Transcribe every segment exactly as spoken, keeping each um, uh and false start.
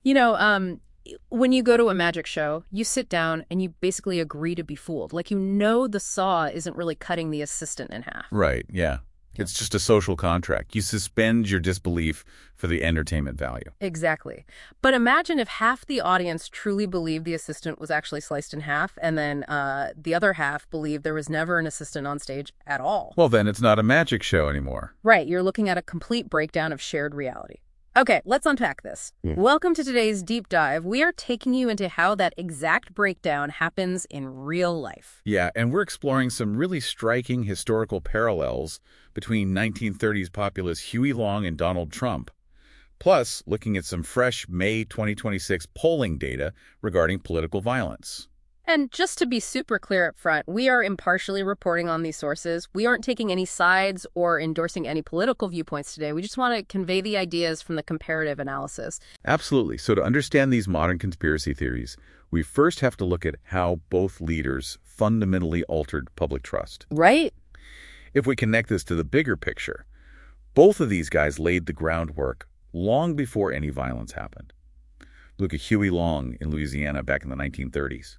You know, um, when you go to a magic show, you sit down and you basically agree to be fooled. Like, you know the saw isn't really cutting the assistant in half. Right, yeah. It's just a social contract. You suspend your disbelief for the entertainment value. Exactly. But imagine if half the audience truly believed the assistant was actually sliced in half, and then uh, the other half believed there was never an assistant on stage at all. Well, then it's not a magic show anymore. Right. You're looking at a complete breakdown of shared reality. Okay, let's unpack this. Yeah. Welcome to today's deep dive. We are taking you into how that exact breakdown happens in real life. Yeah, and we're exploring some really striking historical parallels between nineteen thirties populists Huey Long and Donald Trump, plus looking at some fresh May twenty twenty-six polling data regarding political violence. And just to be super clear up front, we are impartially reporting on these sources. We aren't taking any sides or endorsing any political viewpoints today. We just want to convey the ideas from the comparative analysis. Absolutely. So to understand these modern conspiracy theories, we first have to look at how both leaders fundamentally altered public trust. Right? If we connect this to the bigger picture, both of these guys laid the groundwork long before any violence happened. Look at Huey Long in Louisiana back in the nineteen thirties.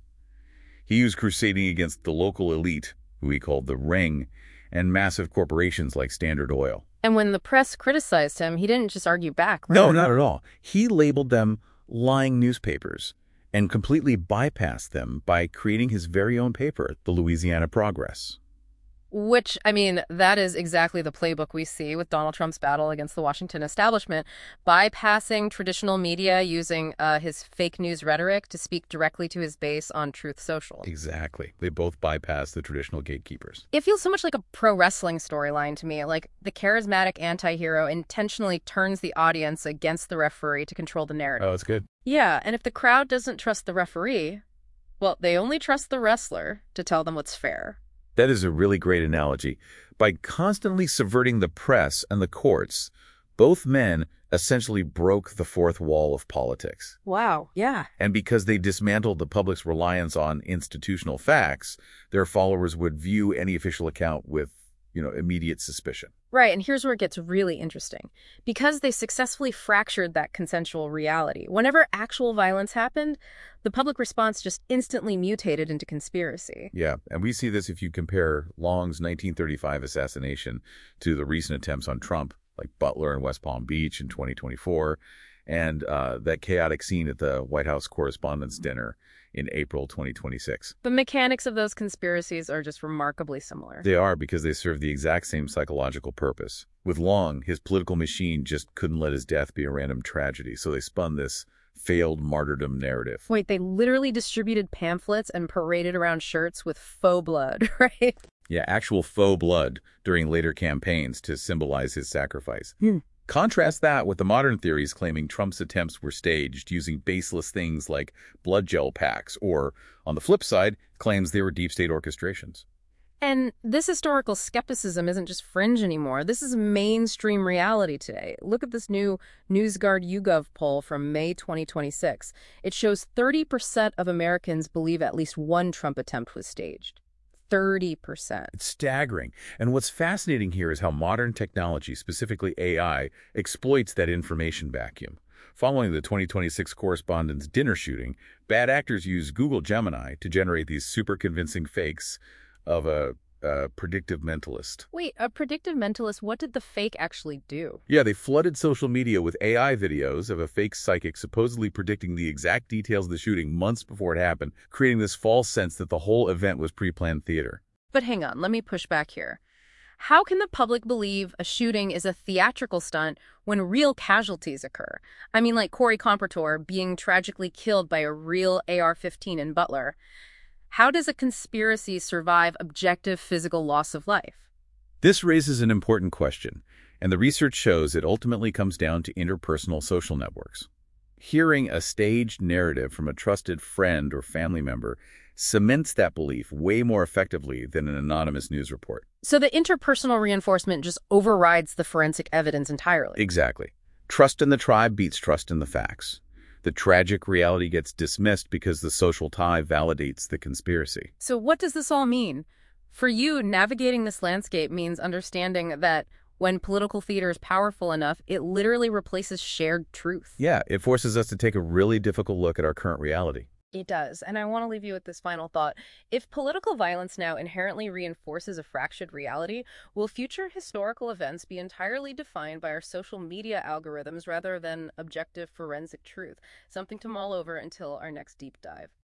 He was crusading against the local elite, who he called the Ring, and massive corporations like Standard Oil. And when the press criticized him, he didn't just argue back, right? No, not at all. He labeled them lying newspapers and completely bypassed them by creating his very own paper, the Louisiana Progress. Which, I mean, that is exactly the playbook we see with Donald Trump's battle against the Washington establishment, bypassing traditional media using uh, his fake news rhetoric to speak directly to his base on Truth Social. Exactly. They both bypass the traditional gatekeepers. It feels so much like a pro wrestling storyline to me, like the charismatic anti-hero intentionally turns the audience against the referee to control the narrative. Oh, it's good. Yeah, and if the crowd doesn't trust the referee, well, they only trust the wrestler to tell them what's fair. That is a really great analogy. By constantly subverting the press and the courts, both men essentially broke the fourth wall of politics. Wow, yeah. And because they dismantled the public's reliance on institutional facts, their followers would view any official account with, you know, immediate suspicion. Right, and here's where it gets really interesting. Because they successfully fractured that consensual reality, whenever actual violence happened, the public response just instantly mutated into conspiracy. Yeah, and we see this if you compare Long's nineteen thirty-five assassination to the recent attempts on Trump, like Butler and West Palm Beach in twenty twenty-four, and uh, that chaotic scene at the White House Correspondents' Dinner in April twenty twenty-six. The mechanics of those conspiracies are just remarkably similar. They are, because they serve the exact same psychological purpose. With Long, his political machine just couldn't let his death be a random tragedy, so they spun this failed martyrdom narrative. Wait, they literally distributed pamphlets and paraded around shirts with faux blood, right? Yeah, actual faux blood during later campaigns to symbolize his sacrifice. Hmm. Contrast that with the modern theories claiming Trump's attempts were staged using baseless things like blood gel packs, or, on the flip side, claims they were deep state orchestrations. And this historical skepticism isn't just fringe anymore. This is mainstream reality today. Look at this new NewsGuard YouGov poll from May twenty twenty-six. It shows thirty percent of Americans believe at least one Trump attempt was staged. thirty percent. It's staggering. And what's fascinating here is how modern technology, specifically A I, exploits that information vacuum. Following the twenty twenty-six Correspondents' Dinner shooting, bad actors use Google Gemini to generate these super convincing fakes of a, a predictive mentalist. Wait, a predictive mentalist, what did the fake actually do? Yeah, they flooded social media with A I videos of a fake psychic supposedly predicting the exact details of the shooting months before it happened, creating this false sense that the whole event was pre-planned theater. But hang on, let me push back here. How can the public believe a shooting is a theatrical stunt when real casualties occur? I mean, like Corey Compertor being tragically killed by a real A R fifteen in Butler. How does a conspiracy survive objective physical loss of life? This raises an important question, and the research shows it ultimately comes down to interpersonal social networks. Hearing a staged narrative from a trusted friend or family member cements that belief way more effectively than an anonymous news report. So the interpersonal reinforcement just overrides the forensic evidence entirely. Exactly. Trust in the tribe beats trust in the facts. The tragic reality gets dismissed because the social tie validates the conspiracy. So what does this all mean? For you, navigating this landscape means understanding that When political theater is powerful enough, it literally replaces shared truth. Yeah, it forces us to take a really difficult look at our current reality. It does. And I want to leave you with this final thought. If political violence now inherently reinforces a fractured reality, will future historical events be entirely defined by our social media algorithms rather than objective forensic truth? Something to mull over until our next deep dive.